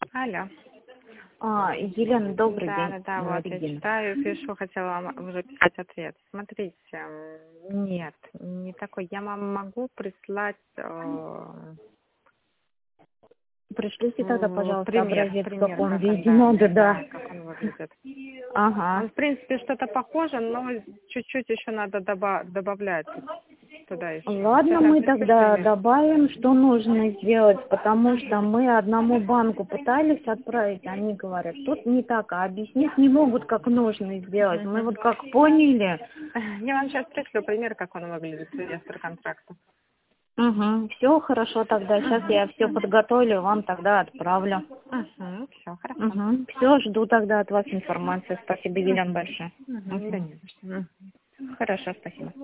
Алло. Елена, добрый день. Да, вот я Регина. читаю, пишу, хотела вам уже писать ответ. Смотрите, нет, не такой. Я вам могу прислать Пришлите тогда, пожалуйста, пример, образец, в каком как виде он, надо, да. как он выглядит. Ага. Он, в принципе, что-то похоже, но чуть-чуть еще надо добавлять туда еще. Ладно, Сейчас я мы пришлю тогда пример. добавим, что нужно сделать, потому что мы одному банку пытались отправить, они говорят, тут не так, а объяснить не могут, как нужно сделать. Мы вот как поняли. Я вам сейчас пришлю пример, как он выглядит, реестр контракта. Угу. Все хорошо тогда. Сейчас я все подготовлю, вам тогда отправлю. Все, хорошо. Угу. Все, жду тогда от вас информации. Спасибо, Елена, большое. Да не за что. Хорошо, спасибо.